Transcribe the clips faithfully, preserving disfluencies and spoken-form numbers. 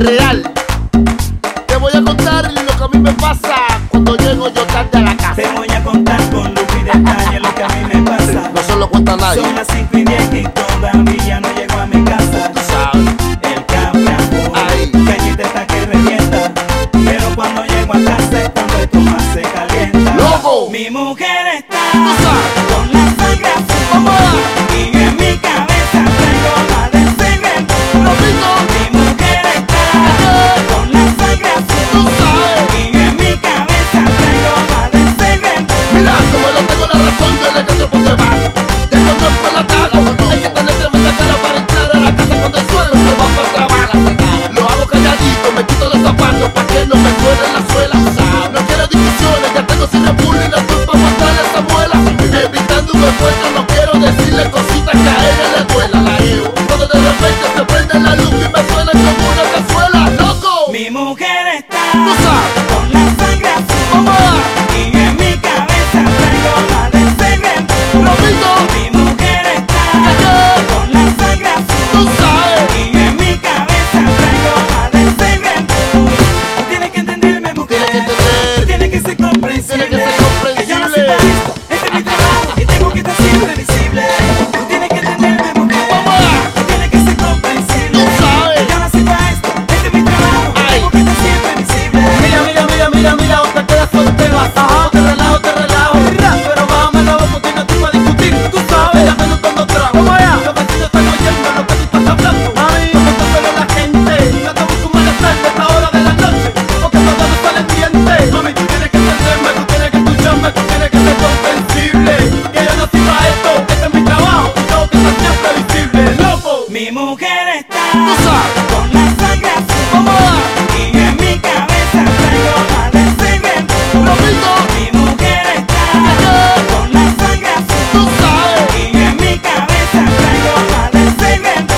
real. Te voy a contar lo que a mí me pasa cuando llego yo tarde a la casa. Te voy a contar con lujo y detalle lo que a mí me pasa. No se lo cuenta nadie. Son las cinco y diez y todavía no llego a mi casa. Tú sabes. El café amor, cañita está que revienta. Pero cuando llego a casa es cuando esto más se calienta. ¡Loco! Mi mujer está Tú sabes. con la sangre azul. ¡Vamos! Y yo en mi cabeza traigo la de secreto. ¡Lopito! Mi mujer está con la sangre azul. Tú sabes. Y yo en mi cabeza traigo la de secreto. Mira, como yo tengo la razón, yo le canto por debajo. Tengo tres por la cara. Hay que tener tremenda cara para entrar a la casa cuando el suelo se va para trabajar. Lo hago calladito, me quito los zapatos para que no me suenen las suelas. No quiero discusiones, ya tengo sin apuro y la culpa montarle esa muela. Evitando un encuentro, no quiero decirle cositas que a ella le duela. La llevo, cuando de repente se prende la luz y me suena como una cazuela. ¡Loco! Mi mujer está Tú sabes. con la sangre azul. ¡Vamos! Y yo en mi cabeza traigo la de secreto. ¡Lopito! Mi mujer está con la sangre azul. Tú sabes. Y yo en mi cabeza traigo la de secreto. Tienes que entenderme, mujer. Tienes que entender. Tienes que ser comprensible. Tienes que ser comprensible. Que yo nací para esto. Este es mi trabajo y tengo que estar siempre visible. Tú tienes que entenderme, mujer. ¡Vamos! Tienes que ser comprensible. Tú sabes. Que yo nací para esto. Este es mi trabajo y Ay. tengo que estar siempre visible. Mira, mira, mira, mira, mira, o te quedas o te vas. Ajá, te relajo, te relajo. Pero bájame la voz porque no estoy para discutir. Tú sabes, ya me lo tomo trago. Vamos allá. Los vecinos están oyendo lo que tú estás hablando. Mami, no te pelo la gente. No te busco malestar a esta hora de la noche. Porque todos salen dientes. Mami, tú tienes que entenderme, tú tienes que escucharme, tú tienes que ser comprensible. Que yo nací para esto, este es mi trabajo y tengo que estar siempre visible. ¡Loco! Mi mujer está Tú sabes. con la sangre azul. ¡Vamos! Y yo en mi cabeza traigo la de secreto. ¡Lopito! Mi mujer está con la sangre azul. Tú sabes. Y yo en mi cabeza traigo la de secreto.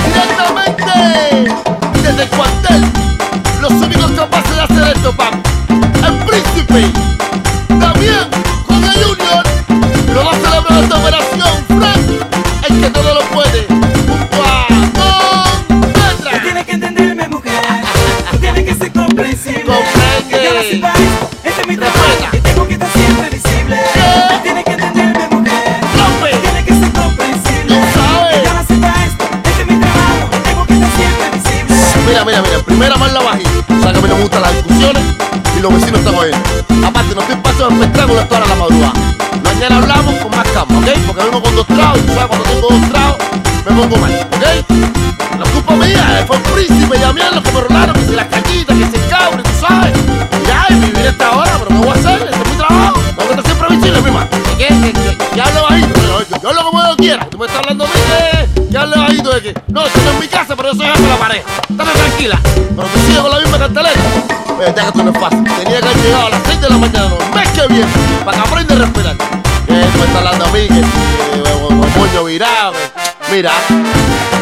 Directamente desde el cuartel, los únicos capaces de hacer esto, papi. El príncipe, también con el Junior, lo va a celebrar esta operación. Frank, el que todo lo puede, junto a Don Tú Petra. tienes que entenderme, mujer. Tú tienes que ser comprensible. Comprende. Que yo nací para esto. Este es mi trabajo Respeta. y tengo que estar siempre visible. ¿Qué? Tú tienes que entenderme, mujer. Rompe. Tú tienes que ser comprensible. Tú sabes. Que yo nací para esto. Este es mi trabajo y tengo que estar siempre visible. Mira, mira, mira, primera más la bajita. O sea que a mí no me gustan las discusiones y los vecinos están oyendo. Aparte, no estoy paso de espectáculo hasta ahora la madrugada. Mañana hablamos con más calma, ¿ok? Porque vengo con dos tragos y tú sabes, cuando tengo dos tragos me pongo mal, ¿ok? La culpa mía, fue el príncipe y a mí es lo que me rolaron, que si las cañitas, que si el cabre, tú sabes. Ya, y vivir esta hora, pero ¿qué voy a hacer? Este es mi trabajo. Tengo que estar siempre visible, mi man. ¿Qué? ¿Qué? ¿Qué? ¿Qué hable bajito? Yo, yo, yo hablo como yo quiera. Tú me estás hablando a mí que, que hable bajito de que no, esto no es mi casa, pero yo soy jefe de la pareja. Estate tranquila. Pero te sigo con la misma cartelera. Oye, ya que esto no es fácil. Tenía que haber llegado a las seis de la mañana, no, el mes que viene, para que aprenda a respirar. Que tú me estás hablando a mí, que, que, que, que, que moño virado. que- Mira.